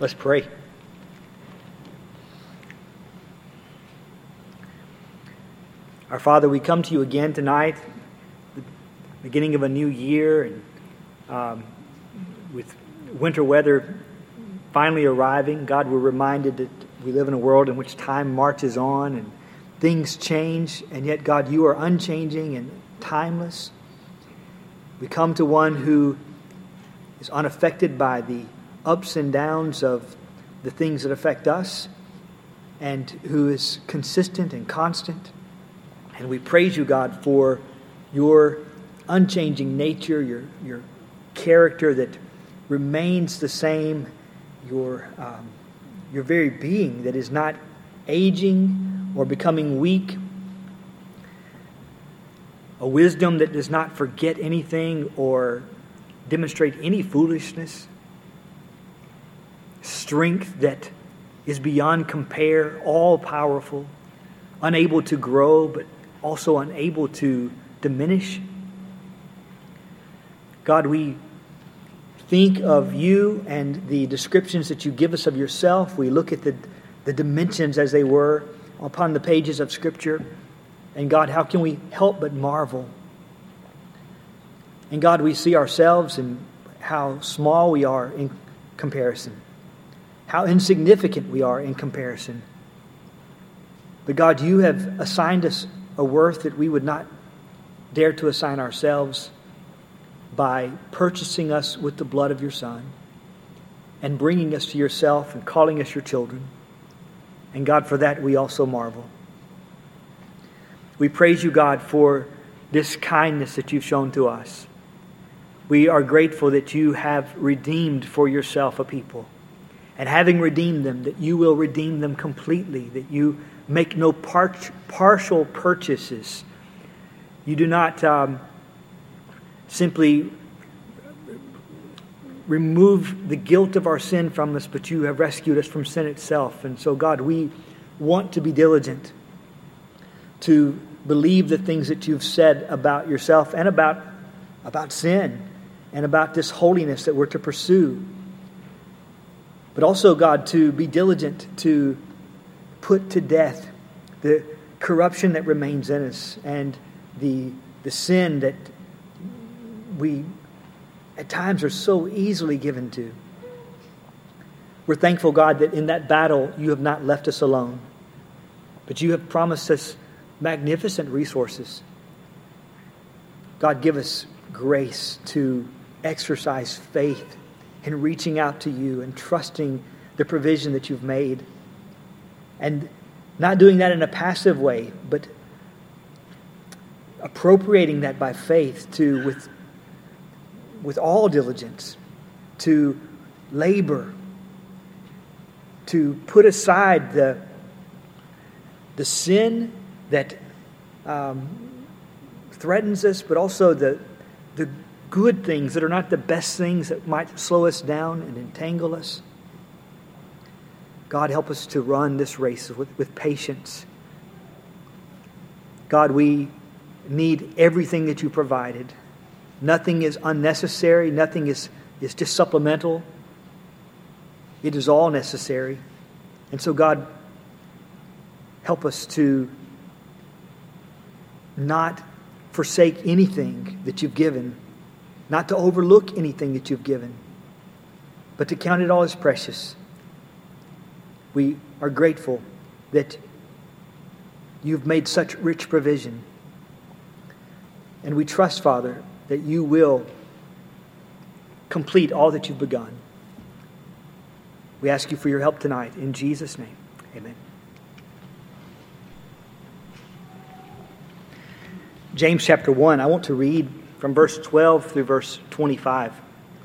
Let's pray. Our Father, we come to you again tonight, the beginning of a new year, and with winter weather finally arriving. God, we're reminded that we live in a world in which time marches on and things change, and yet, God, you are unchanging and timeless. We come to one who is unaffected by the ups and downs of the things that affect us, and who is consistent and constant. And we praise you, God, for your unchanging nature, your character that remains the same, your very being that is not aging or becoming weak, a wisdom that does not forget anything or demonstrate any foolishness, strength that is beyond compare, all-powerful, unable to grow, but also unable to diminish. God, we think of you and the descriptions that you give us of yourself. We look at the dimensions as they were upon the pages of Scripture. And God, how can we help but marvel? And God, we see ourselves and how small we are in comparison, how insignificant we are in comparison. But God, you have assigned us a worth that we would not dare to assign ourselves by purchasing us with the blood of your Son and bringing us to yourself and calling us your children. And God, for that we also marvel. We praise you, God, for this kindness that you've shown to us. We are grateful that you have redeemed for yourself a people. And having redeemed them, that you will redeem them completely, that you make no partial purchases. You do not simply remove the guilt of our sin from us, but you have rescued us from sin itself. And so, God, we want to be diligent to believe the things that you've said about yourself and about sin and about this holiness that we're to pursue. But also, God, to be diligent to put to death the corruption that remains in us and the sin that we at times are so easily given to. We're thankful, God, that in that battle you have not left us alone, but you have promised us magnificent resources. God, give us grace to exercise faith in reaching out to you and trusting the provision that you've made. And not doing that in a passive way, but appropriating that by faith to, with all diligence, to labor, to put aside the sin that threatens us, but also the good things that are not the best things that might slow us down and entangle us. God, help us to run this race with patience. God, we need everything that you provided. Nothing is unnecessary. Nothing is just supplemental. It is all necessary. And so, God, help us to not forsake anything that you've given, not to overlook anything that you've given, but to count it all as precious. We are grateful that you've made such rich provision. And we trust, Father, that you will complete all that you've begun. We ask you for your help tonight. In Jesus' name, amen. James chapter 1, I want to read from verse 12 through verse 25.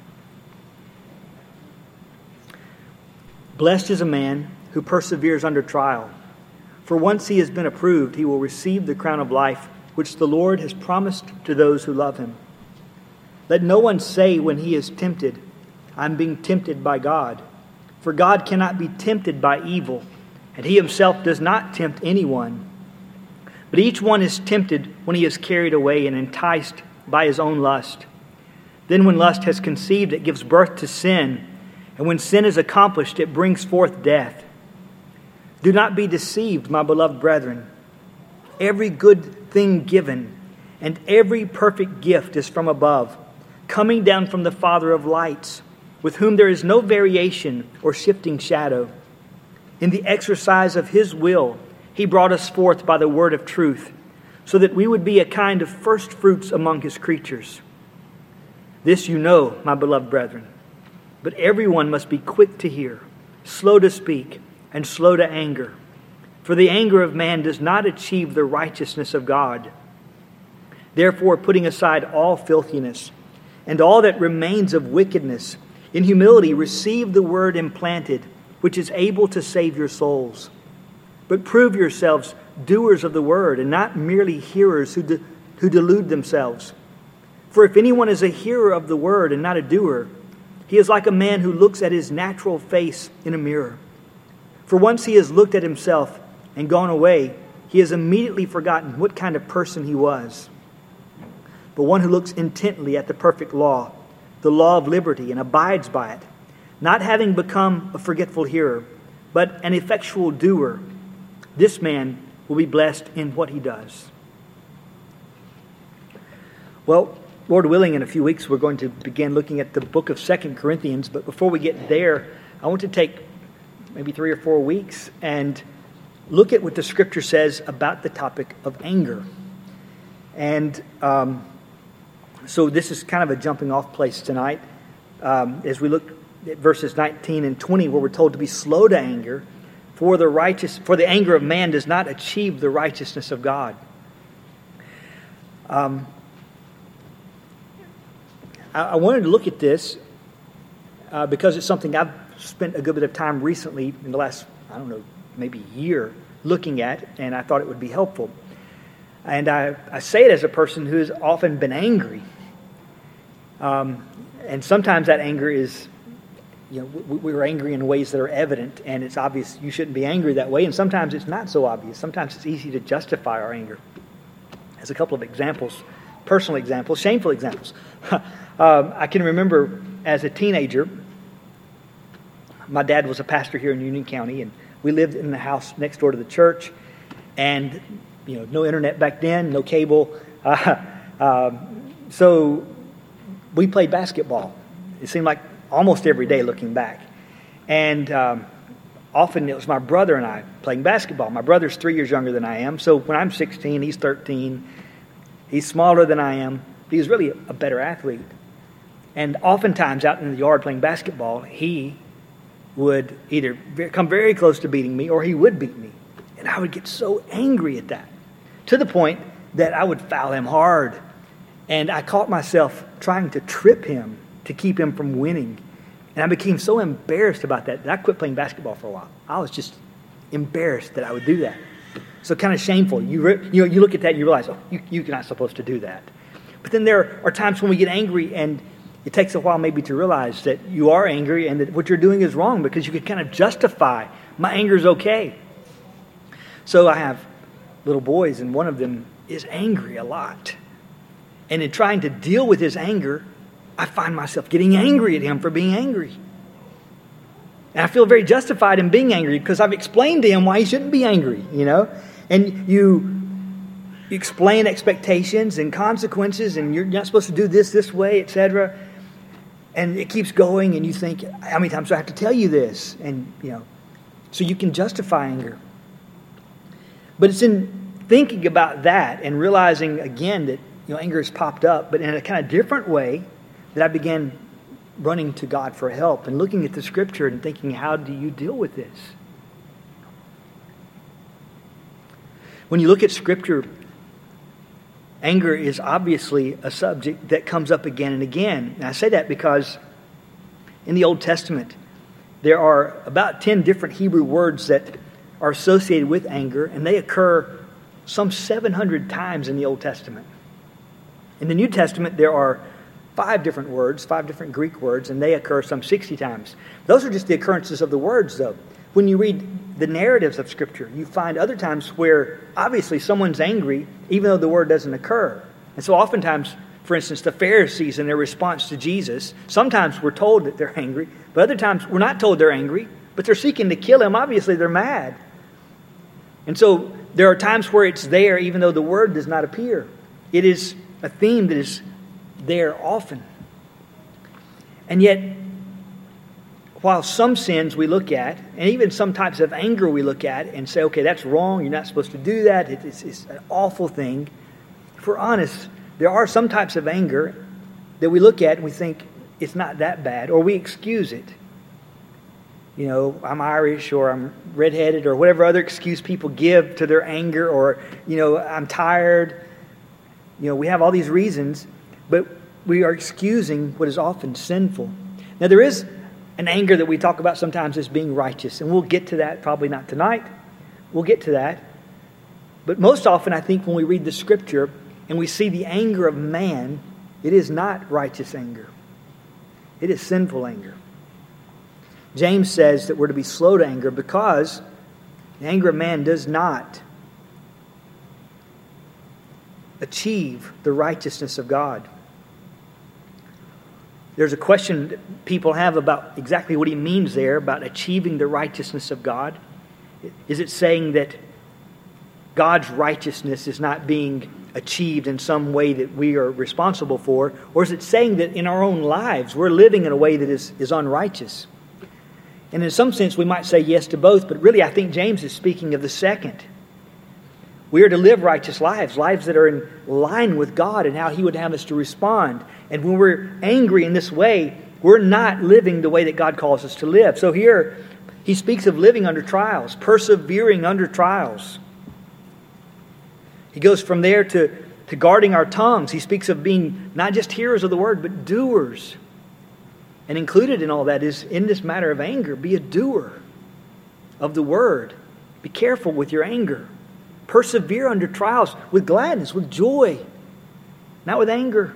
Blessed is a man who perseveres under trial. For once he has been approved, he will receive the crown of life, which the Lord has promised to those who love him. Let no one say when he is tempted, I'm being tempted by God. For God cannot be tempted by evil, and he himself does not tempt anyone. But each one is tempted when he is carried away and enticed by his own lust. Then when lust has conceived, it gives birth to sin. And when sin is accomplished, it brings forth death. Do not be deceived, my beloved brethren. Every good thing given and every perfect gift is from above, coming down from the Father of lights, with whom there is no variation or shifting shadow. In the exercise of His will, He brought us forth by the word of truth, so that we would be a kind of first fruits among His creatures. This you know, my beloved brethren. But everyone must be quick to hear, slow to speak, and slow to anger. For the anger of man does not achieve the righteousness of God. Therefore, putting aside all filthiness and all that remains of wickedness, in humility receive the word implanted, which is able to save your souls. But prove yourselves doers of the word, and not merely hearers who delude themselves. For if anyone is a hearer of the word and not a doer, he is like a man who looks at his natural face in a mirror. For once he has looked at himself and gone away, he has immediately forgotten what kind of person he was. But one who looks intently at the perfect law, the law of liberty, and abides by it, not having become a forgetful hearer, but an effectual doer, this man will be blessed in what he does. Well, Lord willing, in a few weeks we're going to begin looking at the book of 2 Corinthians. But before we get there, I want to take maybe 3 or 4 weeks and look at what the Scripture says about the topic of anger. And so this is kind of a jumping off place tonight as we look at verses 19 and 20, where we're told to be slow to anger, for the anger of man does not achieve the righteousness of God. I wanted to look at this because it's something I've spent a good bit of time recently in the last, maybe year looking at, and I thought it would be helpful. And I say it as a person who has often been angry. And sometimes that anger is, we're angry in ways that are evident, and it's obvious you shouldn't be angry that way. And sometimes it's not so obvious. Sometimes it's easy to justify our anger. As a couple of examples, personal examples, shameful examples. I can remember as a teenager, my dad was a pastor here in Union County, and we lived in the house next door to the church. And, no internet back then, no cable. So we played basketball. It seemed like almost every day looking back. And often it was my brother and I playing basketball. My brother's 3 years younger than I am. So when I'm 16, he's 13. He's smaller than I am. He's really a better athlete. And oftentimes out in the yard playing basketball, he would either come very close to beating me or he would beat me. And I would get so angry at that, to the point that I would foul him hard. And I caught myself trying to trip him to keep him from winning. And I became so embarrassed about that I quit playing basketball for a while. I was just embarrassed that I would do that. So kind of shameful. You look at that and you realize, you're not supposed to do that. But then there are times when we get angry, and it takes a while maybe to realize that you are angry and that what you're doing is wrong, because you can kind of justify, my anger is okay. So I have little boys, and one of them is angry a lot. And in trying to deal with his anger, I find myself getting angry at him for being angry. And I feel very justified in being angry because I've explained to him why he shouldn't be angry, And you explain expectations and consequences, and you're not supposed to do this way, etc. And it keeps going, and you think, how many times do I have to tell you this? And, so you can justify anger. But it's in thinking about that and realizing again that, anger has popped up, but in a kind of different way, that I began running to God for help and looking at the Scripture and thinking, how do you deal with this? When you look at Scripture, anger is obviously a subject that comes up again and again. And I say that because in the Old Testament, there are about 10 different Hebrew words that are associated with anger, and they occur some 700 times in the Old Testament. In the New Testament, there are 5 different words, 5 different Greek words, and they occur some 60 times. Those are just the occurrences of the words, though. When you read the narratives of Scripture, you find other times where obviously someone's angry, even though the word doesn't occur. And so oftentimes, For instance, the Pharisees and their response to Jesus. Sometimes we're told that they're angry, but other times we're not told they're angry, but they're seeking to kill him. Obviously, they're mad. And so there are times where it's there even though the word does not appear. It is a theme that is there often. And yet, while some sins we look at, and even some types of anger we look at and say, okay, that's wrong, you're not supposed to do that, it's an awful thing. If we're honest, there are some types of anger that we look at and we think it's not that bad, or we excuse it. You know, I'm Irish, or I'm redheaded, or whatever other excuse people give to their anger, or, you know, I'm tired. You know, we have all these reasons, but we are excusing what is often sinful. Now, there is an anger that we talk about sometimes as being righteous, and we'll get to that, probably not tonight. We'll get to that. But most often, I think, when we read the Scripture and we see the anger of man, it is not righteous anger. It is sinful anger. James says that we're to be slow to anger because the anger of man does not achieve the righteousness of God. There's a question that people have about exactly what he means there about achieving the righteousness of God. Is it saying that God's righteousness is not being achieved in some way that we are responsible for? Or is it saying that in our own lives we're living in a way that is unrighteous? And in some sense we might say yes to both, but really I think James is speaking of the second. We are to live righteous lives, lives that are in line with God and how He would have us to respond. And when we're angry in this way, we're not living the way that God calls us to live. So here, he speaks of living under trials, persevering under trials. He goes from there to guarding our tongues. He speaks of being not just hearers of the word, but doers. And included in all that is, in this matter of anger, be a doer of the word. Be careful with your anger. Persevere under trials with gladness, with joy, not with anger.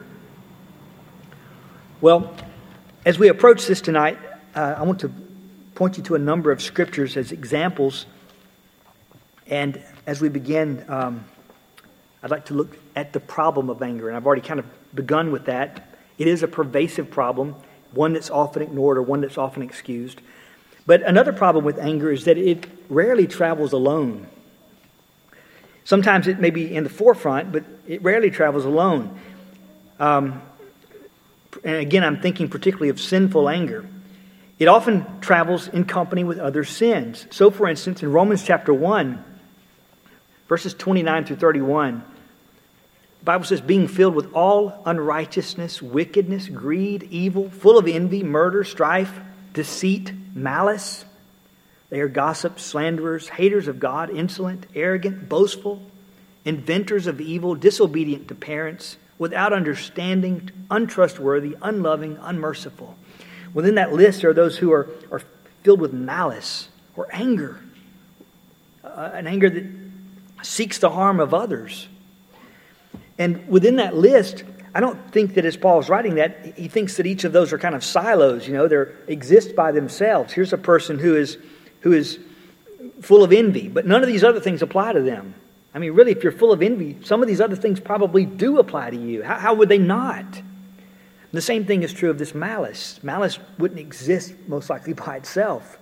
Well, as we approach this tonight, I want to point you to a number of scriptures as examples. And as we begin, I'd like to look at the problem of anger. And I've already kind of begun with that. It is a pervasive problem, one that's often ignored or one that's often excused. But another problem with anger is that it rarely travels alone. Sometimes it may be in the forefront, but it rarely travels alone. And again, I'm thinking particularly of sinful anger. It often travels in company with other sins. So, for instance, in Romans chapter 1, verses 29 through 31, the Bible says, being filled with all unrighteousness, wickedness, greed, evil, full of envy, murder, strife, deceit, malice. They are gossips, slanderers, haters of God, insolent, arrogant, boastful, inventors of evil, disobedient to parents, without understanding, untrustworthy, unloving, unmerciful. Within that list are those who are filled with malice or anger, an anger that seeks the harm of others. And within that list, I don't think that as Paul's writing that, he thinks that each of those are kind of silos, they exist by themselves. Here's a person who is full of envy, but none of these other things apply to them. I mean, really, if you're full of envy, some of these other things probably do apply to you. How would they not? The same thing is true of this malice. Malice wouldn't exist most likely by itself.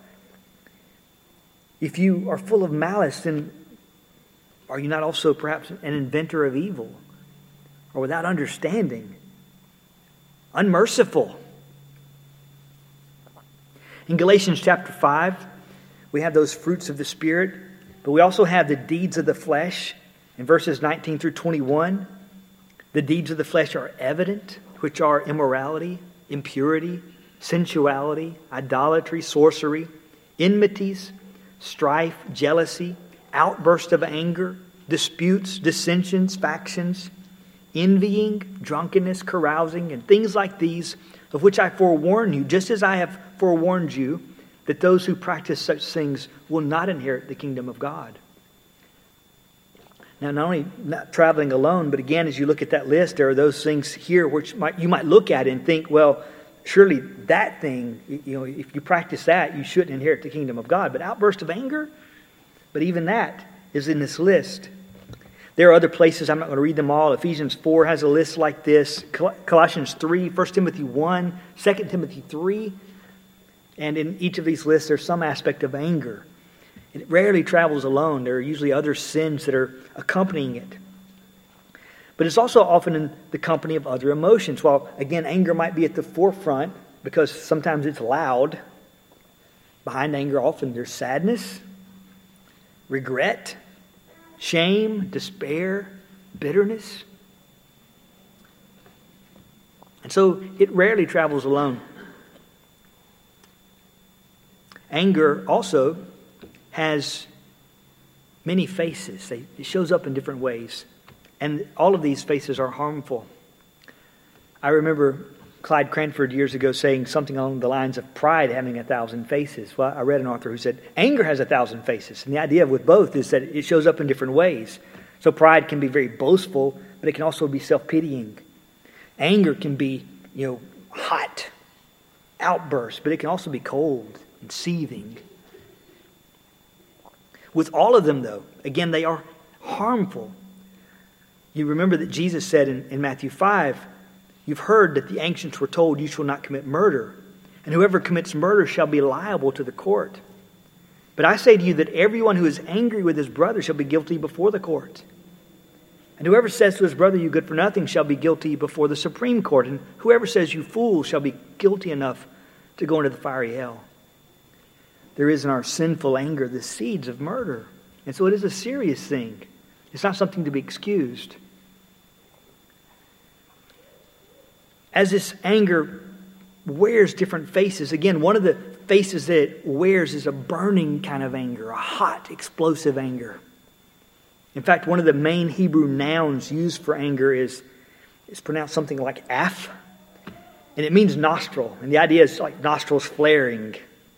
If you are full of malice, then are you not also perhaps an inventor of evil? Or without understanding? Unmerciful. In Galatians chapter 5, we have those fruits of the Spirit, but we also have the deeds of the flesh. In verses 19 through 21, the deeds of the flesh are evident, which are immorality, impurity, sensuality, idolatry, sorcery, enmities, strife, jealousy, outburst of anger, disputes, dissensions, factions, envying, drunkenness, carousing, and things like these, of which I forewarn you, just as I have forewarned you, that those who practice such things will not inherit the kingdom of God. Now, not only not traveling alone, but again, as you look at that list, there are those things here which you might look at and think, well, surely that thing, if you practice that, you shouldn't inherit the kingdom of God. But outburst of anger, but even that is in this list. There are other places, I'm not going to read them all. Ephesians 4 has a list like this. Colossians 3, 1 Timothy 1, 2 Timothy 3. And in each of these lists, there's some aspect of anger. It rarely travels alone. There are usually other sins that are accompanying it. But it's also often in the company of other emotions. While, again, anger might be at the forefront because sometimes it's loud, behind anger often there's sadness, regret, shame, despair, bitterness. And so it rarely travels alone. Anger also has many faces. It shows up in different ways. And all of these faces are harmful. I remember Clyde Cranford years ago saying something along the lines of pride having 1,000 faces. Well, I read an author who said anger has 1,000 faces. And the idea with both is that it shows up in different ways. So pride can be very boastful, but it can also be self-pitying. Anger can be, hot outbursts, but it can also be cold and seething. With all of them, though, again, they are harmful. You remember that Jesus said in Matthew 5, you've heard that the ancients were told you shall not commit murder, and whoever commits murder shall be liable to the court. But I say to you that everyone who is angry with his brother shall be guilty before the court. And whoever says to his brother, you good for nothing, shall be guilty before the Supreme Court. And whoever says, you fool, shall be guilty enough to go into the fiery hell. There is in our sinful anger the seeds of murder. And so it is a serious thing. It's not something to be excused. As this anger wears different faces, again, one of the faces that it wears is a burning kind of anger, a hot, explosive anger. In fact, one of the main Hebrew nouns used for anger is pronounced something like af, and it means nostril. And the idea is like nostrils flaring.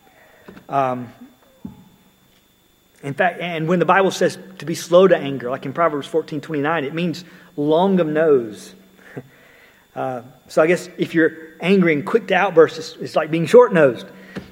In fact, and when the Bible says to be slow to anger, like in Proverbs 14:29, it means long of nose. So I guess if you're angry and quick to outburst, it's like being short-nosed.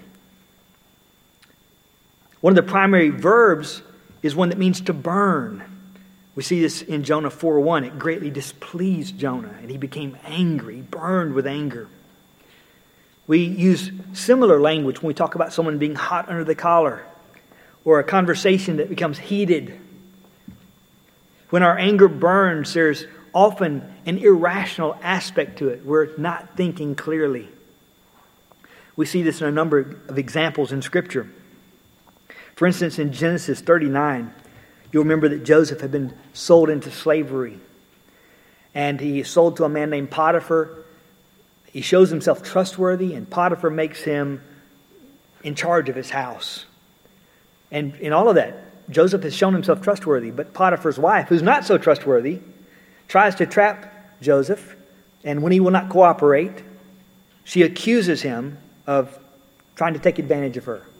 One of the primary verbs is one that means to burn. We see this in Jonah 4:1. It greatly displeased Jonah, and he became angry, burned with anger. We use similar language when we talk about someone being hot under the collar, or a conversation that becomes heated. When our anger burns, there's often an irrational aspect to it. We're not thinking clearly. We see this in a number of examples in Scripture. For instance, in Genesis 39, you'll remember that Joseph had been sold into slavery. And he is sold to a man named Potiphar. He shows himself trustworthy, and Potiphar makes him in charge of his house. And in all of that, Joseph has shown himself trustworthy. But Potiphar's wife, who's not so trustworthy, tries to trap Joseph. And when he will not cooperate, she accuses him of trying to take advantage of her.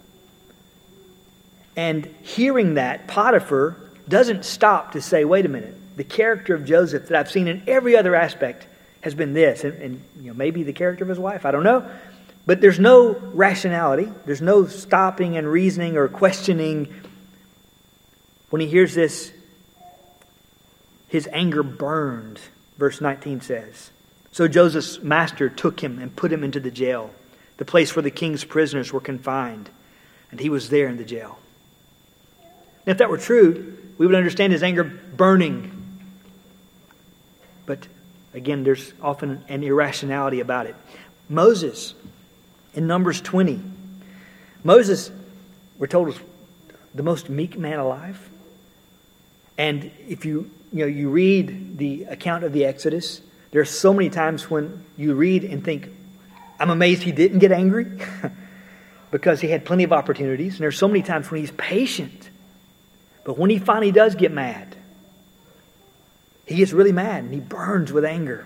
And hearing that, Potiphar doesn't stop to say, wait a minute, the character of Joseph that I've seen in every other aspect has been this. And maybe the character of his wife, I don't know. But there's no rationality. There's no stopping and reasoning or questioning. When he hears this, his anger burned, verse 19 says. So Joseph's master took him and put him into the jail, the place where the king's prisoners were confined. And he was there in the jail. Now, if that were true, we would understand his anger burning. But again, there's often an irrationality about it. Moses, in Numbers 20, Moses, we're told, was the most meek man alive. And if you read the account of the Exodus, there are so many times when you read and think, I'm amazed he didn't get angry because he had plenty of opportunities. And there's so many times when he's patient. But when he finally does get mad, he gets really mad and he burns with anger.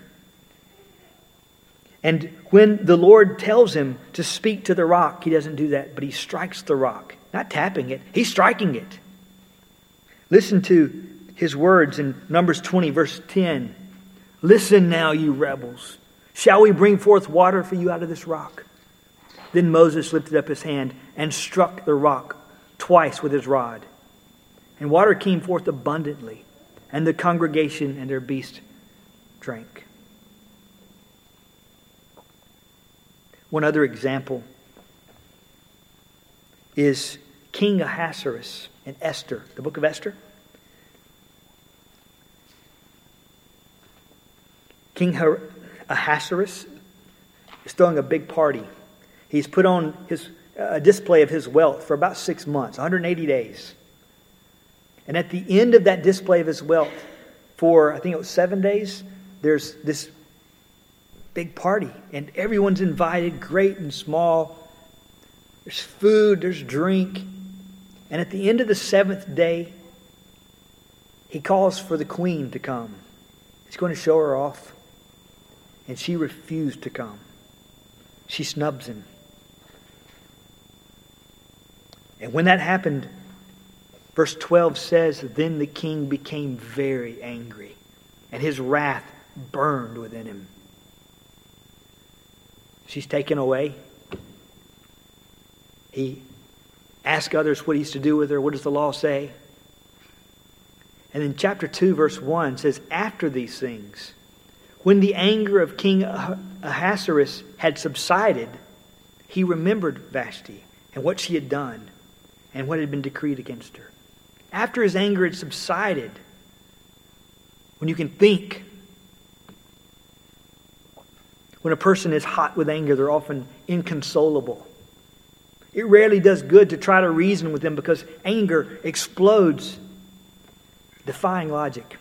And when the Lord tells him to speak to the rock, he doesn't do that, but he strikes the rock. Not tapping it, he's striking it. Listen to his words in Numbers 20, verse 10. Listen now, you rebels. Shall we bring forth water for you out of this rock? Then Moses lifted up his hand and struck the rock twice with his rod. And water came forth abundantly. and the congregation and their beast drank. One other example is King Ahasuerus in Esther, the book of Esther. King Ahasuerus is throwing a big party. He's put on a display of his wealth for about 6 months, 180 days. And at the end of that display of his wealth, for I think it was 7 days, there's this big party. And everyone's invited, great and small. There's food, there's drink. And at the end of the 7th day, he calls for the queen to come. He's going to show her off. And she refused to come. She snubs him. And when that happened, verse 12 says, then the king became very angry, and his wrath burned within him. She's taken away. He asks others what he's to do with her. What does the law say? And in chapter 2, verse 1 says, after these things, when the anger of King Ahasuerus had subsided, he remembered Vashti and what she had done and what had been decreed against her. After his anger had subsided, when you can think, when a person is hot with anger, they're often inconsolable. It rarely does good to try to reason with them because anger explodes, defying logic.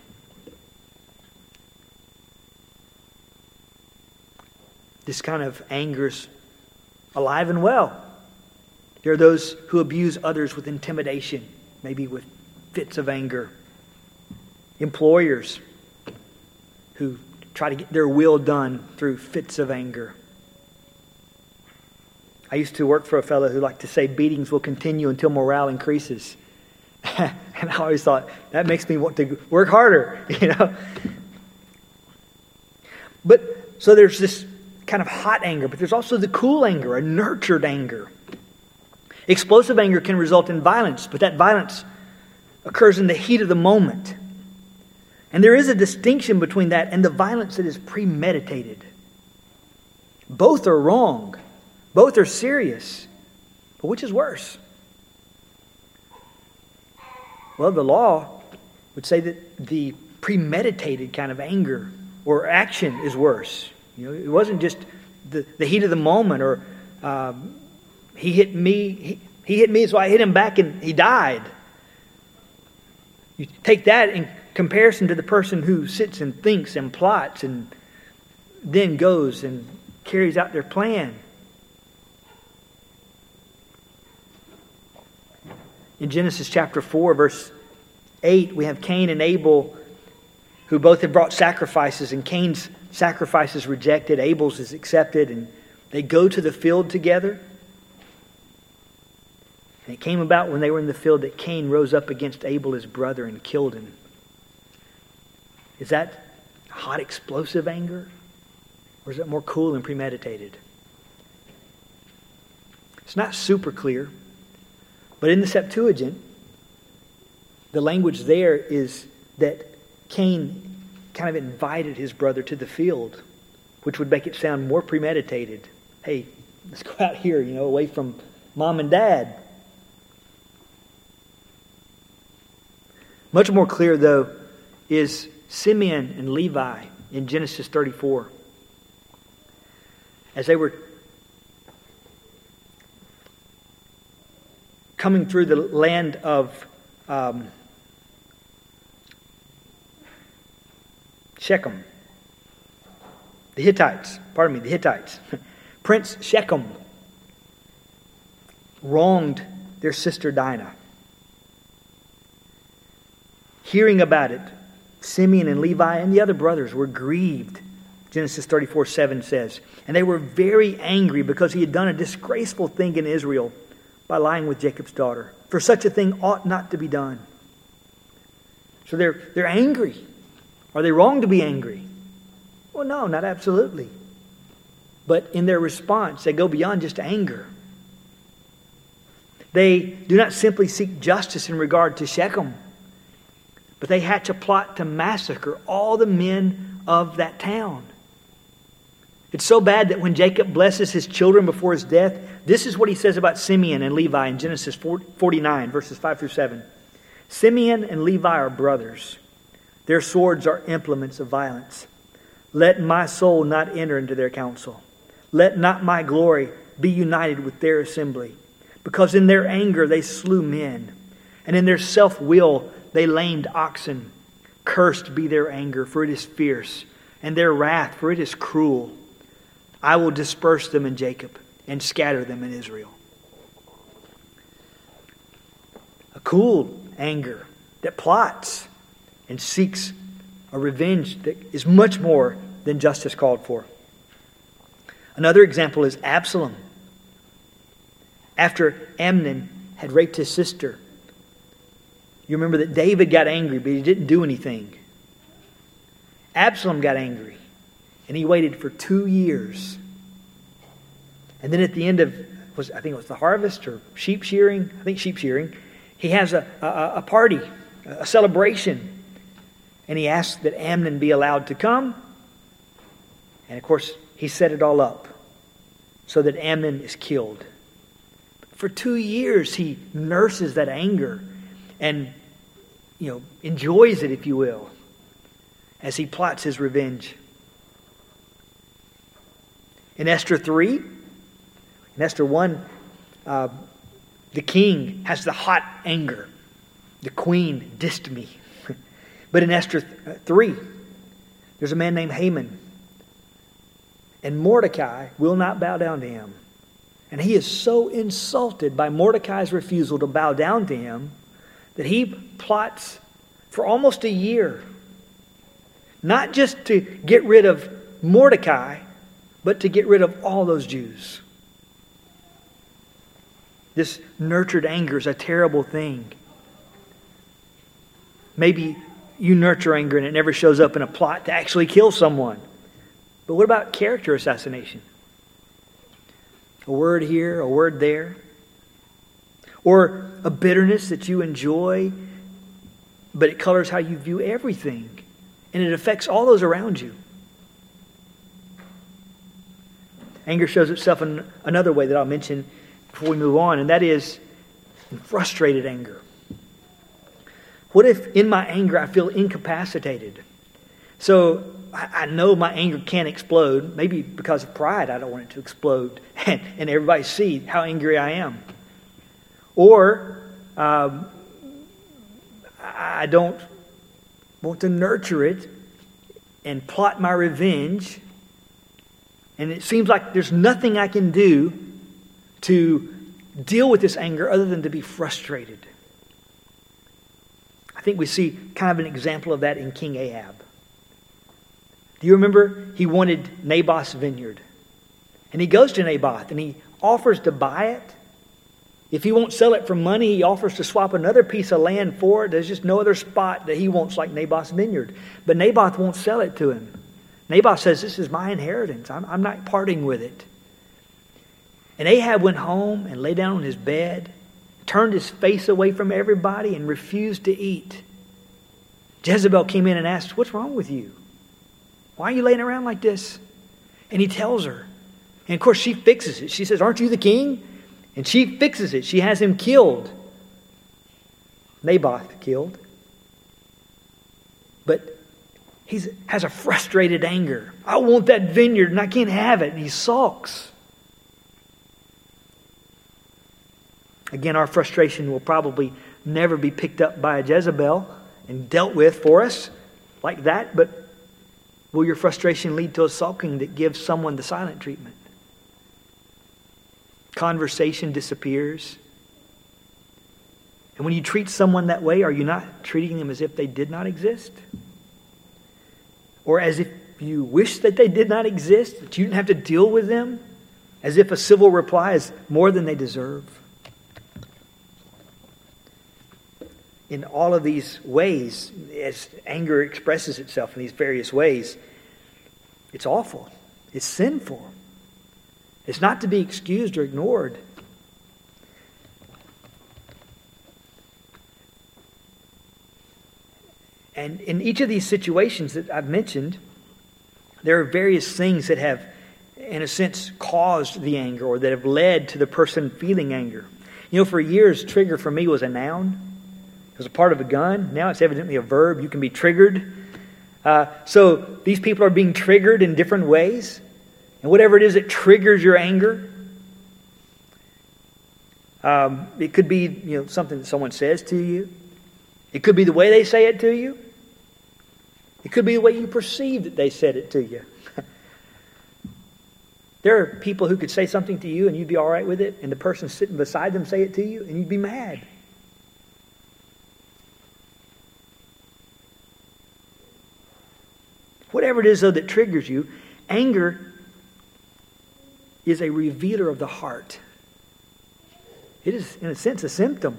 This kind of anger's alive and well. There are those who abuse others with intimidation, maybe with fits of anger. Employers who try to get their will done through fits of anger. I used to work for a fellow who liked to say beatings will continue until morale increases. And I always thought, that makes me want to work harder, But, so there's this kind of hot anger, but there's also the cool anger, a nurtured anger. Explosive anger can result in violence, but that violence occurs in the heat of the moment. And there is a distinction between that and the violence that is premeditated. Both are wrong. Both are serious. But which is worse? Well, the law would say that the premeditated kind of anger or action is worse. It wasn't just the heat of the moment, or he hit me. He hit me, so I hit him back, and he died. You take that in comparison to the person who sits and thinks and plots and then goes and carries out their plan. In Genesis chapter 4, verse 8, we have Cain and Abel, who both have brought sacrifices, and Cain's sacrifice is rejected, Abel's is accepted, and they go to the field together. And it came about when they were in the field that Cain rose up against Abel, his brother, and killed him. Is that hot, explosive anger? Or is it more cool and premeditated? It's not super clear. But in the Septuagint, the language there is that Cain kind of invited his brother to the field, which would make it sound more premeditated. Hey, let's go out here, away from mom and dad. Much more clear, though, is Simeon and Levi in Genesis 34. As they were coming through the land of Shechem, the Hittites, Prince Shechem wronged their sister Dinah. Hearing about it, Simeon and Levi and the other brothers were grieved. Genesis 34:7 says, and they were very angry because he had done a disgraceful thing in Israel by lying with Jacob's daughter. For such a thing ought not to be done. So they're angry. Are they wrong to be angry? Well, no, not absolutely. But in their response, they go beyond just anger. They do not simply seek justice in regard to Shechem, But they hatch a plot to massacre all the men of that town. It's so bad that when Jacob blesses his children before his death, this is what he says about Simeon and Levi in Genesis 49, verses 5 through 7. Simeon and Levi are brothers. Their swords are implements of violence. Let my soul not enter into their counsel. Let not my glory be united with their assembly. Because in their anger they slew men, and in their self-will they lamed oxen. Cursed be their anger, for it is fierce, and their wrath, for it is cruel. I will disperse them in Jacob and scatter them in Israel. A cool anger that plots and seeks a revenge that is much more than justice called for. Another example is Absalom. After Amnon had raped his sister, you remember that David got angry, but he didn't do anything. Absalom got angry, and he waited for 2 years. And then at the end of, I think it was the harvest or sheep shearing, he has a party, a celebration. And he asks that Amnon be allowed to come. And of course, he set it all up so that Amnon is killed. For 2 years, he nurses that anger and, enjoys it, if you will, as he plots his revenge. In Esther 3, in Esther 1, the king has the hot anger. The queen dissed me. But in Esther 3, there's a man named Haman. And Mordecai will not bow down to him. And he is so insulted by Mordecai's refusal to bow down to him that he plots for almost a year. Not just to get rid of Mordecai, but to get rid of all those Jews. This nurtured anger is a terrible thing. Maybe you nurture anger and it never shows up in a plot to actually kill someone. But what about character assassination? A word here, a word there. Or a bitterness that you enjoy, but it colors how you view everything. And it affects all those around you. Anger shows itself in another way that I'll mention before we move on, and that is in frustrated anger. What if in my anger I feel incapacitated? So I know my anger can't explode. Maybe because of pride I don't want it to explode and everybody see how angry I am. Or I don't want to nurture it and plot my revenge. And it seems like there's nothing I can do to deal with this anger other than to be frustrated. I think we see kind of an example of that in King Ahab. Do you remember he wanted Naboth's vineyard? And he goes to Naboth and he offers to buy it. If he won't sell it for money, he offers to swap another piece of land for it. There's just no other spot that he wants like Naboth's vineyard. But Naboth won't sell it to him. Naboth says, this is my inheritance. I'm not parting with it. And Ahab went home and lay down on his bed, turned his face away from everybody and refused to eat. Jezebel came in and asked, what's wrong with you? Why are you laying around like this? And he tells her. And of course she fixes it. She says, aren't you the king? And she fixes it. She has him killed. Naboth killed. But he has a frustrated anger. I want that vineyard and I can't have it. And he sulks. Again, our frustration will probably never be picked up by a Jezebel and dealt with for us like that. But will your frustration lead to a sulking that gives someone the silent treatment? Conversation disappears. And when you treat someone that way, are you not treating them as if they did not exist? Or as if you wish that they did not exist, that you didn't have to deal with them? As if a civil reply is more than they deserve? In all of these ways, as anger expresses itself in these various ways, it's awful. It's sinful. It's not to be excused or ignored. And in each of these situations that I've mentioned, there are various things that have, in a sense, caused the anger or that have led to the person feeling anger. You know, for years, trigger for me was a noun. It was a part of a gun. Now it's evidently a verb. You can be triggered. So these people are being triggered in different ways. And whatever it is that triggers your anger, it could be, something that someone says to you. It could be the way they say it to you. It could be the way you perceive that they said it to you. There are people who could say something to you and you'd be all right with it, and the person sitting beside them say it to you and you'd be mad. Whatever it is, though, that triggers you, anger is a revealer of the heart. It is, in a sense, a symptom.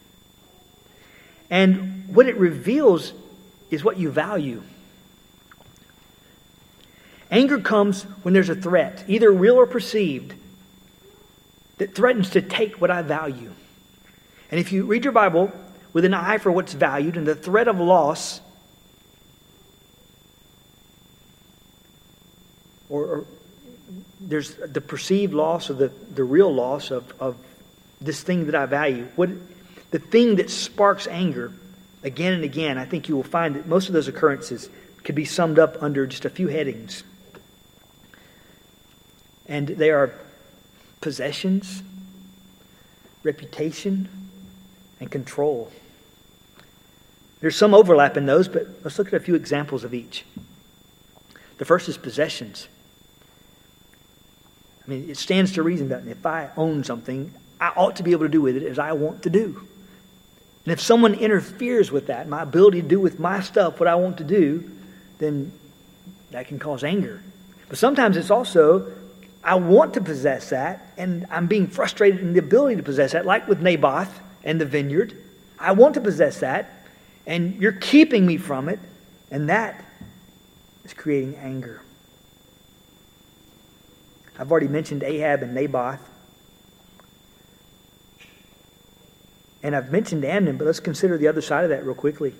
And what it reveals is what you value. Anger comes when there's a threat, either real or perceived, that threatens to take what I value. And if you read your Bible with an eye for what's valued and the threat of loss, or there's the perceived loss or the real loss of this thing that I value, the thing that sparks anger again and again, I think you will find that most of those occurrences could be summed up under just a few headings. And they are possessions, reputation, and control. There's some overlap in those, but let's look at a few examples of each. The first is possessions. I mean, it stands to reason that if I own something, I ought to be able to do with it as I want to do. And if someone interferes with that, my ability to do with my stuff what I want to do, then that can cause anger. But sometimes it's also, I want to possess that, and I'm being frustrated in the ability to possess that, like with Naboth and the vineyard. I want to possess that, and you're keeping me from it, and that is creating anger. I've already mentioned Ahab and Naboth. And I've mentioned Amnon, but let's consider the other side of that real quickly.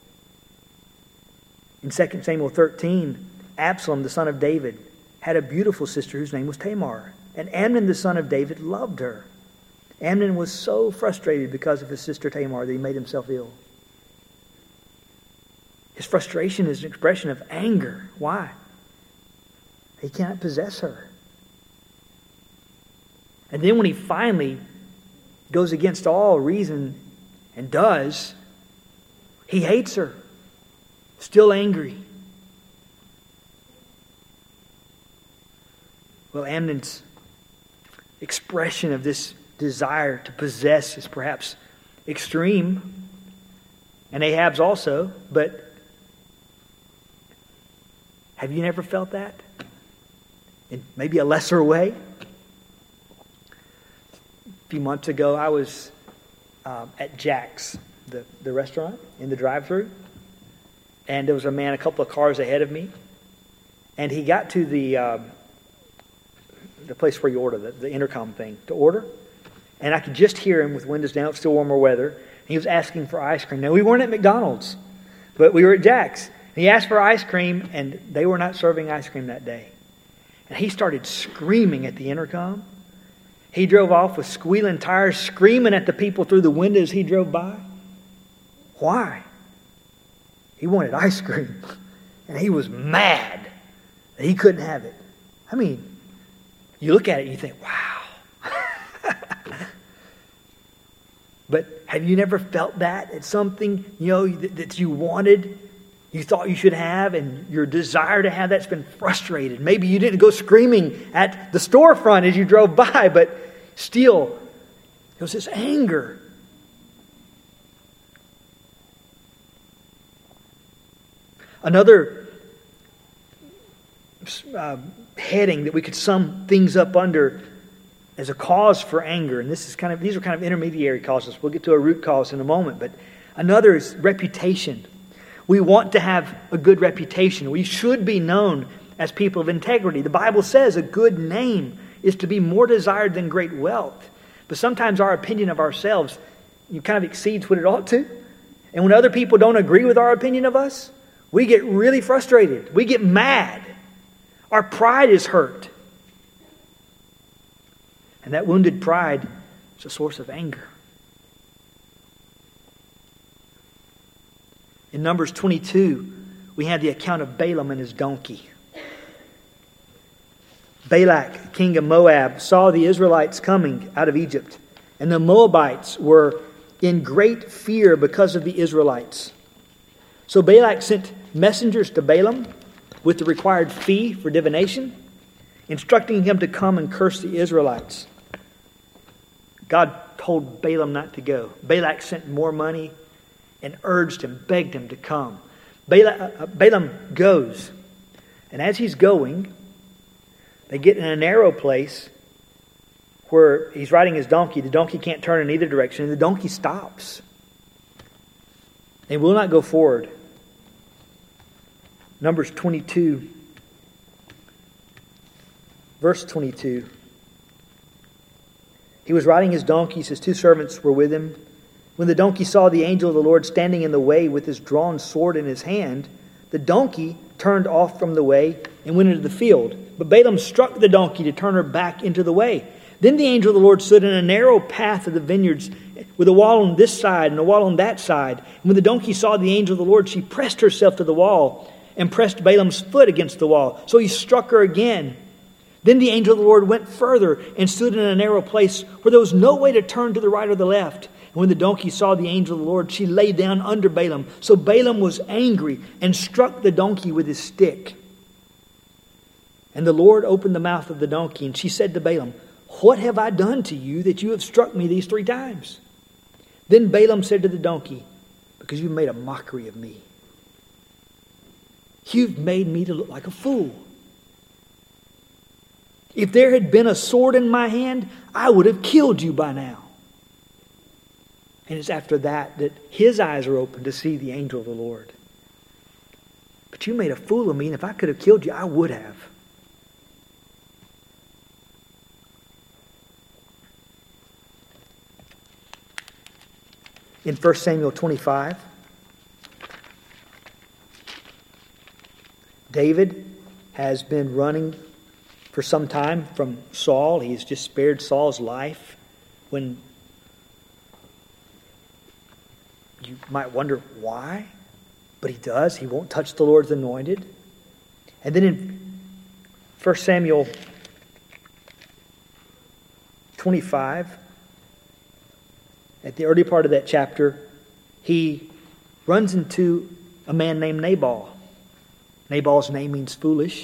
In 2 Samuel 13, Absalom, the son of David, had a beautiful sister whose name was Tamar. And Amnon, the son of David, loved her. Amnon was so frustrated because of his sister Tamar that he made himself ill. His frustration is an expression of anger. Why? He cannot possess her. And then when he finally goes against all reason and does, he hates her, still angry. Well, Amnon's expression of this desire to possess is perhaps extreme, and Ahab's also, but have you never felt that? In maybe a lesser way? A few months ago, I was at Jack's, the restaurant, in the drive-thru, and there was a man a couple of cars ahead of me, and he got to the place where you order, the intercom thing, to order, and I could just hear him with windows down, still warmer weather, and he was asking for ice cream. Now, we weren't at McDonald's, but we were at Jack's, and he asked for ice cream, and they were not serving ice cream that day. And he started screaming at the intercom. He drove off with squealing tires, screaming at the people through the windows he drove by. Why? He wanted ice cream. And he was mad that he couldn't have it. I mean, you look at it and you think, wow. But have you never felt that? It's something, that you wanted, you thought you should have, and your desire to have that's been frustrated. Maybe you didn't go screaming at the storefront as you drove by, but still, it was this anger. Another heading that we could sum things up under as a cause for anger, and these are kind of intermediary causes. We'll get to a root cause in a moment, but another is reputation. We want to have a good reputation. We should be known as people of integrity. The Bible says a good name is to be more desired than great wealth. But sometimes our opinion of ourselves kind of exceeds what it ought to. And when other people don't agree with our opinion of us, we get really frustrated. We get mad. Our pride is hurt. And that wounded pride is a source of anger. In Numbers 22, we have the account of Balaam and his donkey. Balak, king of Moab, saw the Israelites coming out of Egypt, and the Moabites were in great fear because of the Israelites. So Balak sent messengers to Balaam with the required fee for divination, instructing him to come and curse the Israelites. God told Balaam not to go. Balak sent more money and urged him, begged him to come. Balaam goes. And as he's going, they get in a narrow place where he's riding his donkey. The donkey can't turn in either direction. And the donkey stops. They will not go forward. Numbers 22, verse 22. He was riding his donkeys. His two servants were with him. When the donkey saw the angel of the Lord standing in the way with his drawn sword in his hand, the donkey turned off from the way and went into the field. But Balaam struck the donkey to turn her back into the way. Then the angel of the Lord stood in a narrow path of the vineyards with a wall on this side and a wall on that side. And when the donkey saw the angel of the Lord, she pressed herself to the wall and pressed Balaam's foot against the wall. So he struck her again. Then the angel of the Lord went further and stood in a narrow place where there was no way to turn to the right or the left. And when the donkey saw the angel of the Lord, she lay down under Balaam. So Balaam was angry and struck the donkey with his stick. And the Lord opened the mouth of the donkey, and she said to Balaam, "What have I done to you that you have struck me these 3 times?" Then Balaam said to the donkey, "Because you've made a mockery of me. You've made me to look like a fool. If there had been a sword in my hand, I would have killed you by now." And it's after that that his eyes are open to see the angel of the Lord. "But you made a fool of me, and if I could have killed you, I would have." In 1 Samuel 25, David has been running for some time from Saul. He's just spared Saul's life. When you might wonder why, but he does. He won't touch the Lord's anointed. And then in 1 Samuel 25, at the early part of that chapter, he runs into a man named Nabal. Nabal's name means foolish.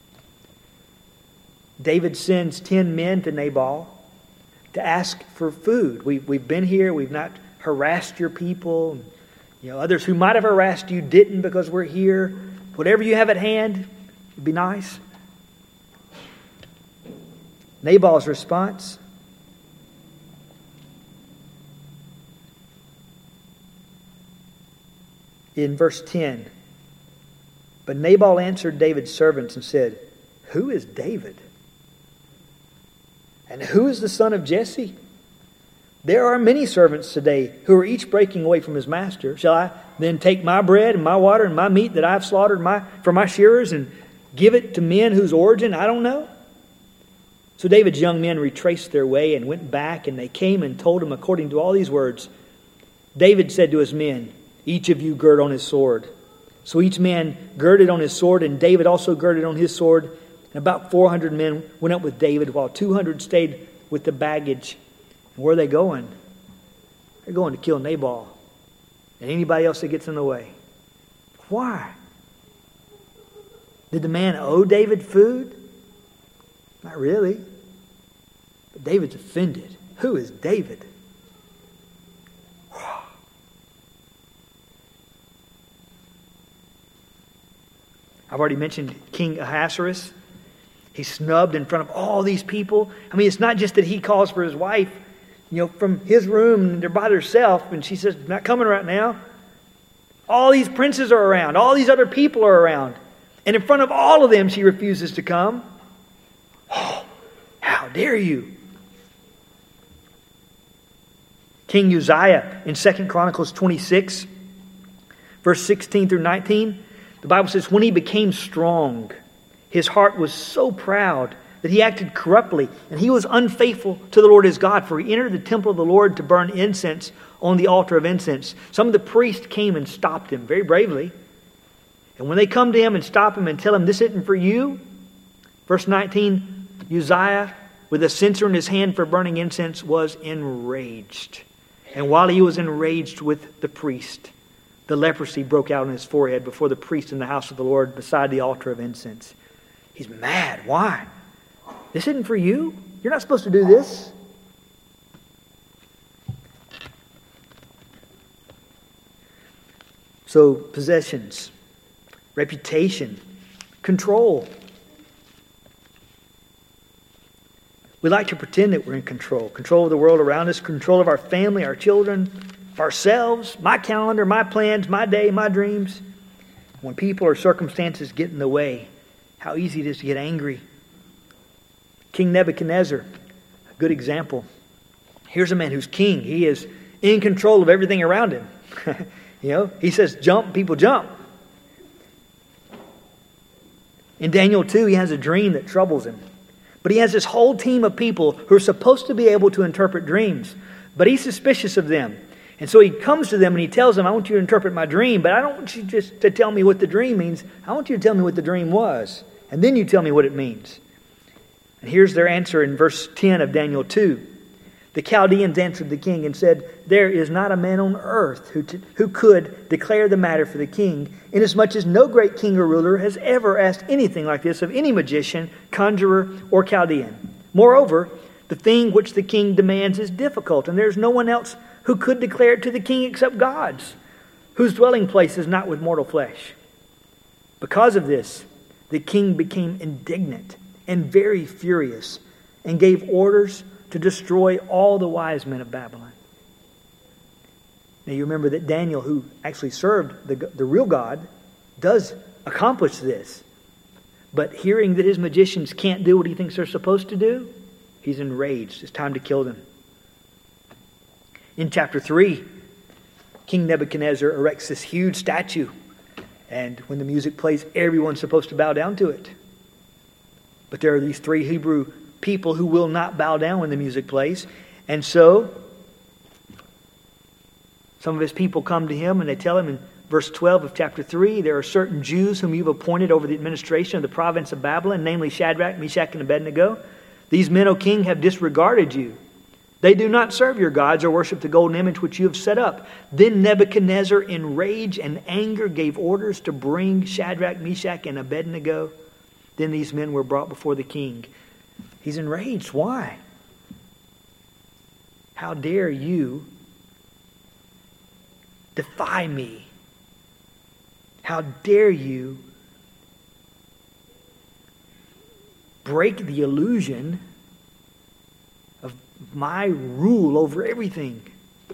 David sends 10 men to Nabal to ask for food. We've been here. We've not harassed your people. Others who might have harassed you didn't because we're here. Whatever you have at hand would be nice. Nabal's response: in verse 10, "But Nabal answered David's servants and said, 'Who is David? And who is the son of Jesse? There are many servants today who are each breaking away from his master. Shall I then take my bread and my water and my meat that I've slaughtered for my shearers and give it to men whose origin I don't know?' So David's young men retraced their way and went back, and they came and told him according to all these words. David said to his men, 'Each of you gird on his sword.' So each man girded on his sword, and David also girded on his sword. And about 400 men went up with David, while 200 stayed with the baggage. And where are they going? They're going to kill Nabal and anybody else that gets in the way. Why? Did the man owe David food? Not really. But David's offended. Who is David? I've already mentioned King Ahasuerus. He's snubbed in front of all these people. I mean, it's not just that he calls for his wife, from his room, and they're by themselves, and she says, "Not coming right now." All these princes are around. All these other people are around. And in front of all of them, she refuses to come. Oh, how dare you? King Uzziah in 2 Chronicles 26, Verse 16 through 19, the Bible says, when he became strong, his heart was so proud that he acted corruptly, and he was unfaithful to the Lord his God, for he entered the temple of the Lord to burn incense on the altar of incense. Some of the priests came and stopped him very bravely. And when they come to him and stop him and tell him, this isn't for you, verse 19, Uzziah, with a censer in his hand for burning incense, was enraged. And while he was enraged with the priest, the leprosy broke out on his forehead before the priest in the house of the Lord beside the altar of incense. He's mad. Why? This isn't for you. You're not supposed to do this. So, possessions, reputation, control. We like to pretend that we're in control. Control of the world around us, control of our family, our children, of ourselves, my calendar, my plans, my day, my dreams. When people or circumstances get in the way, how easy it is to get angry. King Nebuchadnezzar, a good example. Here's a man who's king. He is in control of everything around him. He says jump, people jump. In Daniel 2, he has a dream that troubles him. But he has this whole team of people who are supposed to be able to interpret dreams. But he's suspicious of them. And so he comes to them and he tells them, I want you to interpret my dream, but I don't want you just to tell me what the dream means. I want you to tell me what the dream was. And then you tell me what it means. And here's their answer in verse 10 of Daniel 2. The Chaldeans answered the king and said, there is not a man on earth who could declare the matter for the king, inasmuch as no great king or ruler has ever asked anything like this of any magician, conjurer, or Chaldean. Moreover, the thing which the king demands is difficult, and there is no one else who could declare it to the king except God's, whose dwelling place is not with mortal flesh. Because of this, the king became indignant and very furious, and gave orders to destroy all the wise men of Babylon. Now you remember that Daniel, who actually served the real God, does accomplish this. But hearing that his magicians can't do what he thinks they're supposed to do, he's enraged. It's time to kill them. In chapter 3, King Nebuchadnezzar erects this huge statue. And when the music plays, everyone's supposed to bow down to it. But there are these 3 Hebrew people who will not bow down when the music plays. And so, some of his people come to him and they tell him in verse 12 of chapter 3, there are certain Jews whom you've appointed over the administration of the province of Babylon, namely Shadrach, Meshach, and Abednego. These men, O king, have disregarded you. They do not serve your gods or worship the golden image which you have set up. Then Nebuchadnezzar, in rage and anger, gave orders to bring Shadrach, Meshach, and Abednego. Then these men were brought before the king. He's enraged. Why? How dare you defy me? How dare you break the illusion of my rule over everything?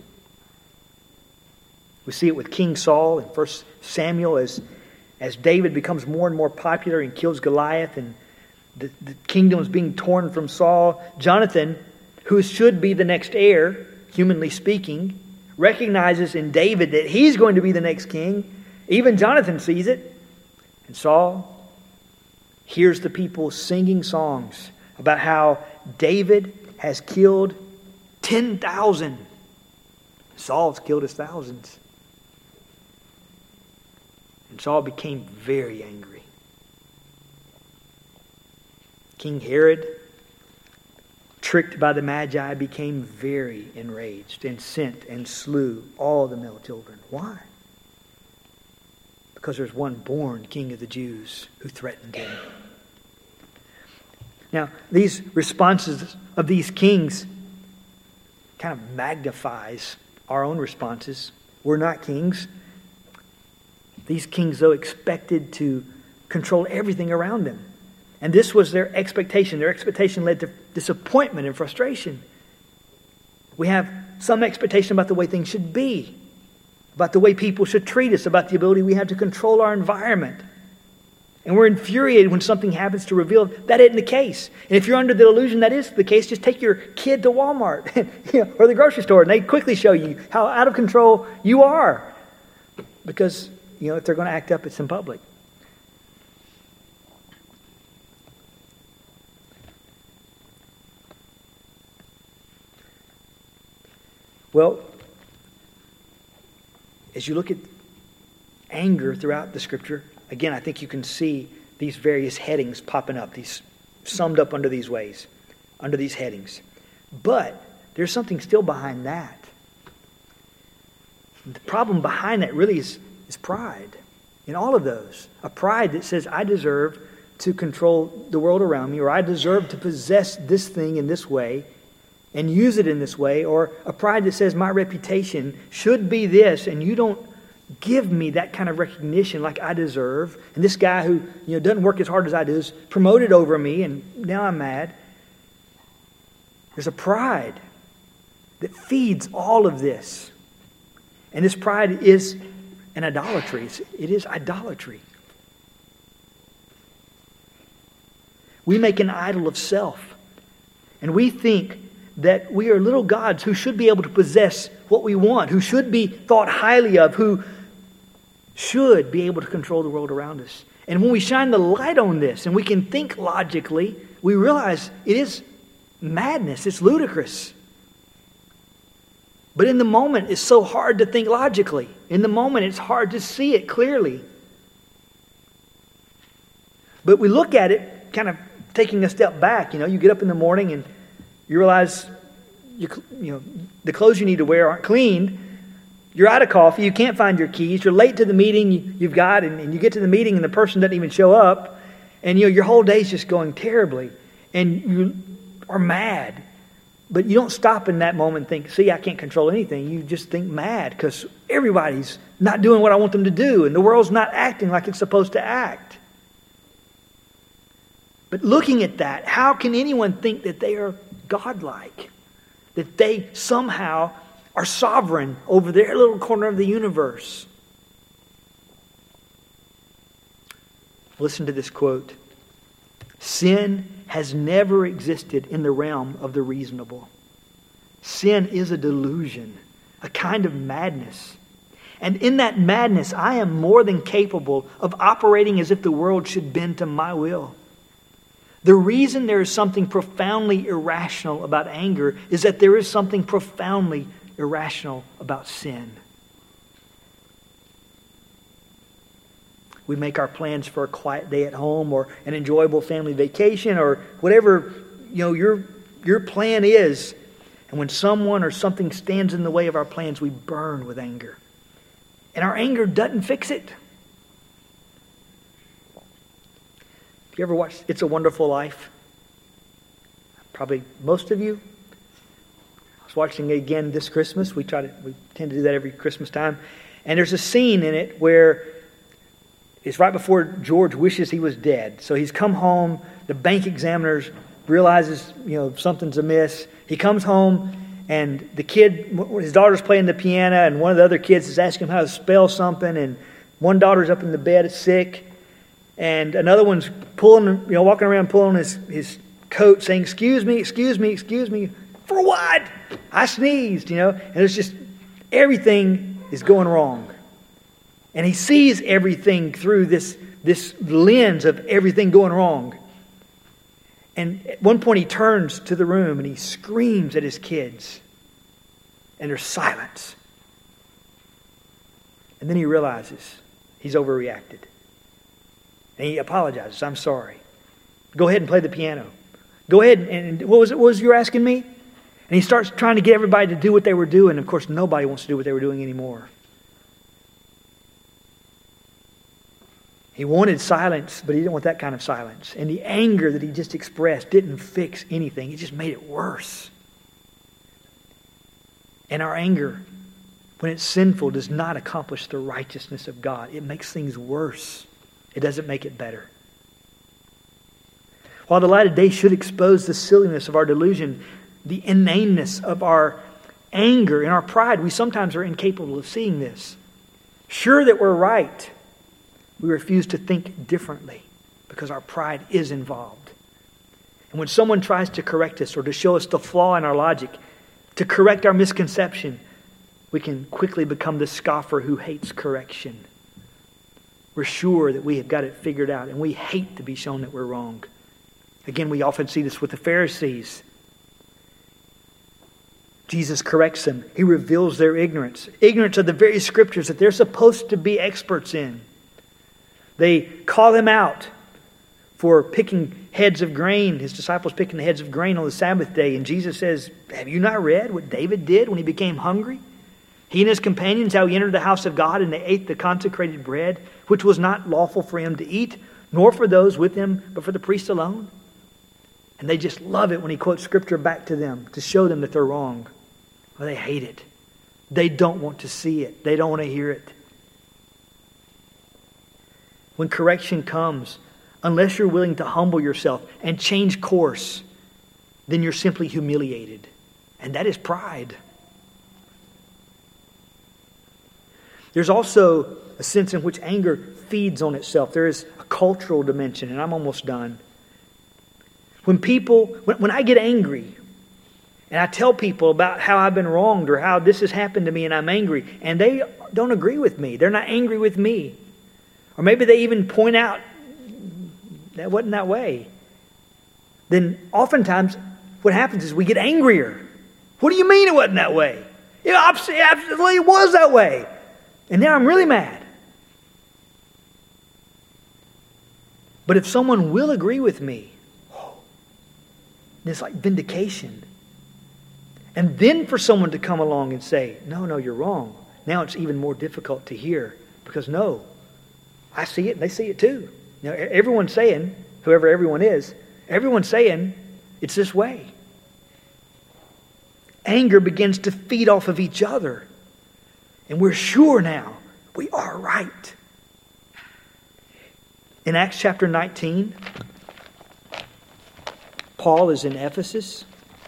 We see it with King Saul in 1 Samuel as David becomes more and more popular and kills Goliath and the kingdom is being torn from Saul. Jonathan, who should be the next heir, humanly speaking, recognizes in David that he's going to be the next king. Even Jonathan sees it. And Saul hears the people singing songs about how David has killed 10,000. Saul's killed his thousands. And Saul became very angry. King Herod, tricked by the Magi, became very enraged and sent and slew all the male children. Why? Because there's one born king of the Jews who threatened him. Now, these responses of these kings kind of magnifies our own responses. We're not kings. These kings, though, expected to control everything around them. And this was their expectation. Their expectation led to disappointment and frustration. We have some expectation about the way things should be, about the way people should treat us, about the ability we have to control our environment. And we're infuriated when something happens to reveal that isn't the case. And if you're under the illusion that is the case, just take your kid to Walmart or the grocery store, and they quickly show you how out of control you are. Because if they're going to act up, it's in public. Well, as you look at anger throughout the Scripture, again, I think you can see these various headings popping up, these summed up under these ways, under these headings. But there's something still behind that. The problem behind that really is pride in all of those. A pride that says, I deserve to control the world around me, or I deserve to possess this thing in this way and use it in this way, or a pride that says my reputation should be this, and you don't give me that kind of recognition like I deserve. And this guy who doesn't work as hard as I do is promoted over me, and now I'm mad. There's a pride that feeds all of this. And this pride is an idolatry. It is idolatry. We make an idol of self. And we think that we are little gods who should be able to possess what we want, who should be thought highly of, who should be able to control the world around us. And when we shine the light on this and we can think logically, we realize it is madness. It's ludicrous. But in the moment, it's so hard to think logically. In the moment, it's hard to see it clearly. But we look at it kind of taking a step back. You get up in the morning and you realize the clothes you need to wear aren't cleaned. You're out of coffee. You can't find your keys. You're late to the meeting you've got, and you get to the meeting and the person doesn't even show up. And your whole day's just going terribly. And you are mad. But you don't stop in that moment and think, see, I can't control anything. You just think mad because everybody's not doing what I want them to do. And the world's not acting like it's supposed to act. But looking at that, how can anyone think that they are godlike? That they somehow are sovereign over their little corner of the universe? Listen to this quote. Sin has never existed in the realm of the reasonable. Sin is a delusion, a kind of madness. And in that madness, I am more than capable of operating as if the world should bend to my will. The reason there is something profoundly irrational about anger is that there is something profoundly irrational about sin. We make our plans for a quiet day at home or an enjoyable family vacation or whatever your plan is. And when someone or something stands in the way of our plans, we burn with anger. And our anger doesn't fix it. Have you ever watched It's a Wonderful Life? Probably most of you. I was watching it again this Christmas. We tend to do that every Christmas time. And there's a scene in it where it's right before George wishes he was dead. So he's come home. The bank examiner realizes, something's amiss. He comes home, and the kid, his daughter's playing the piano, and one of the other kids is asking him how to spell something. And one daughter's up in the bed, sick, and another one's walking around pulling his coat, saying, "Excuse me, excuse me, excuse me." For what? I sneezed, And it's just everything is going wrong. And he sees everything through this lens of everything going wrong. And at one point he turns to the room and he screams at his kids. And there's silence. And then he realizes he's overreacted. And he apologizes. "I'm sorry. Go ahead and play the piano. Go ahead and what was you asking me?" And he starts trying to get everybody to do what they were doing. Of course, nobody wants to do what they were doing anymore. He wanted silence, but he didn't want that kind of silence. And the anger that he just expressed didn't fix anything. It just made it worse. And our anger, when it's sinful, does not accomplish the righteousness of God. It makes things worse. It doesn't make it better. While the light of day should expose the silliness of our delusion, the inaneness of our anger and our pride, we sometimes are incapable of seeing this. Sure that we're right, we refuse to think differently because our pride is involved. And when someone tries to correct us or to show us the flaw in our logic, to correct our misconception, we can quickly become the scoffer who hates correction. We're sure that we have got it figured out, and we hate to be shown that we're wrong. Again, we often see this with the Pharisees. Jesus corrects them. He reveals their ignorance. Ignorance of the very scriptures that they're supposed to be experts in. They call him out for picking heads of grain. His disciples picking the heads of grain on the Sabbath day. And Jesus says, have you not read what David did when he became hungry? He and his companions, how he entered the house of God and they ate the consecrated bread, which was not lawful for him to eat, nor for those with him, but for the priest alone. And they just love it when he quotes scripture back to them to show them that they're wrong. Well, they hate it. They don't want to see it. They don't want to hear it. When correction comes, unless you're willing to humble yourself and change course, then you're simply humiliated. And that is pride. There's also a sense in which anger feeds on itself. There is a cultural dimension, and I'm almost done. When I get angry, and I tell people about how I've been wronged or how this has happened to me and I'm angry, and they don't agree with me. They're not angry with me. Or maybe they even point out that wasn't that way. Then oftentimes what happens is we get angrier. What do you mean it wasn't that way? It absolutely was that way. And now I'm really mad. But if someone will agree with me, it's like vindication. And then for someone to come along and say, no, you're wrong. Now it's even more difficult to hear. Because no, I see it and they see it too. Now everyone's saying, whoever everyone is, everyone's saying it's this way. Anger begins to feed off of each other. And we're sure now we are right. In Acts chapter 19, Paul is in Ephesus.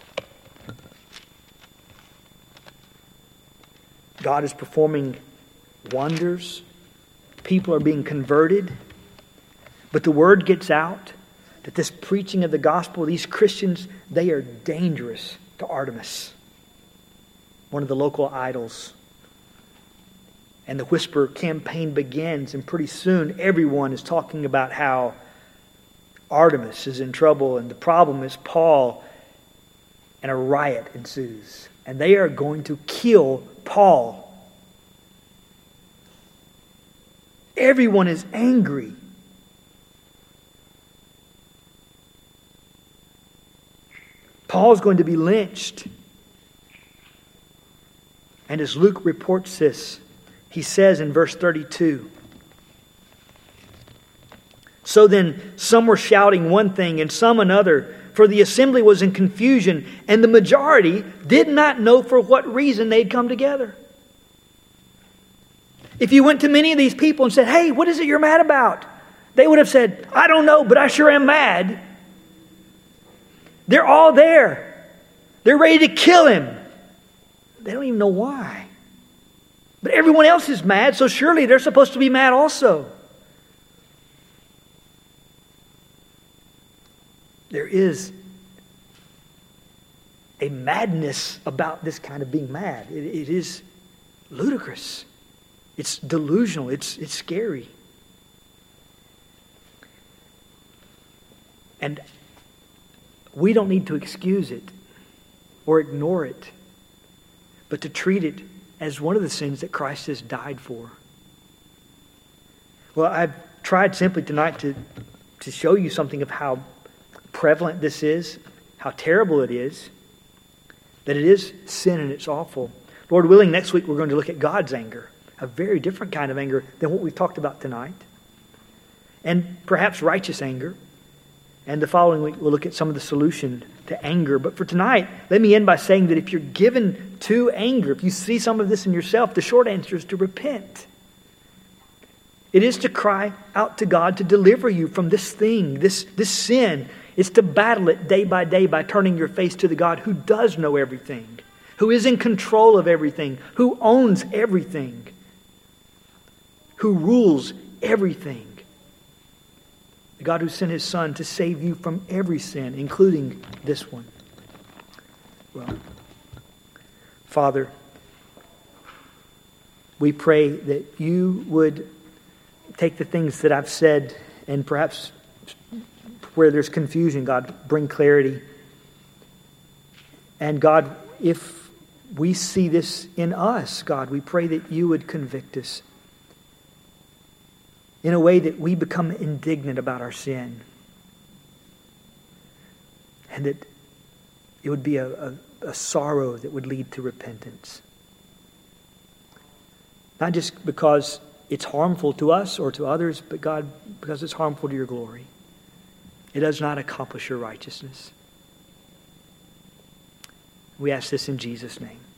God is performing wonders. People are being converted. But the word gets out that this preaching of the gospel, these Christians, they are dangerous to Artemis, one of the local idols. And the whisper campaign begins, and pretty soon everyone is talking about how Artemis is in trouble, and the problem is Paul, and a riot ensues. And they are going to kill Paul. Everyone is angry. Paul is going to be lynched. And as Luke reports this, he says in verse 32, so then some were shouting one thing and some another, for the assembly was in confusion, and the majority did not know for what reason they'd come together. If you went to many of these people and said, hey, what is it you're mad about? They would have said, I don't know, but I sure am mad. They're all there. They're ready to kill him. They don't even know why. But everyone else is mad, so surely they're supposed to be mad also. There is a madness about this kind of being mad. It is ludicrous. It's delusional. It's scary. And we don't need to excuse it or ignore it, but to treat it as one of the sins that Christ has died for. Well, I've tried simply tonight to show you something of how prevalent this is, how terrible it is, that it is sin and it's awful. Lord willing, next week we're going to look at God's anger, a very different kind of anger than what we've talked about tonight, and perhaps righteous anger. And the following week we'll look at some of the solution to anger. But for tonight, let me end by saying that if you're given to anger, if you see some of this in yourself, the short answer is to repent. It is to cry out to God to deliver you from this thing, this sin. It's to battle it day by day by turning your face to the God who does know everything, who is in control of everything, who owns everything, who rules everything. The God who sent His Son to save you from every sin, including this one. Well, Father, we pray that you would take the things that I've said and perhaps where there's confusion, God, bring clarity. And God, if we see this in us, God, we pray that you would convict us in a way that we become indignant about our sin. And that it would be a sorrow that would lead to repentance. Not just because it's harmful to us or to others, but God, because it's harmful to your glory. It does not accomplish your righteousness. We ask this in Jesus' name.